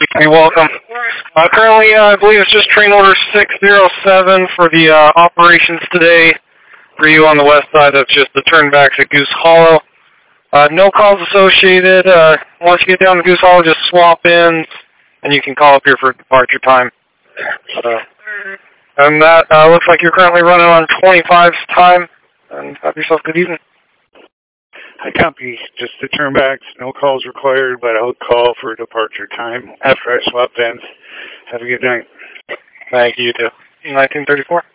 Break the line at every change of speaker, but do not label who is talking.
You're welcome. Currently, I believe it's just train order 607 for the operations today for you on the west side of just the turnbacks at Goose Hollow. No calls associated. Once you get down to Goose Hollow, just swap in, and you can call up here for departure time. And that looks like you're currently running on 25's time. And have yourself a good evening.
I copy. Just the turnbacks. No calls required, but I'll call for departure time after I swap in. Have a good night.
Thank you, too. 1934.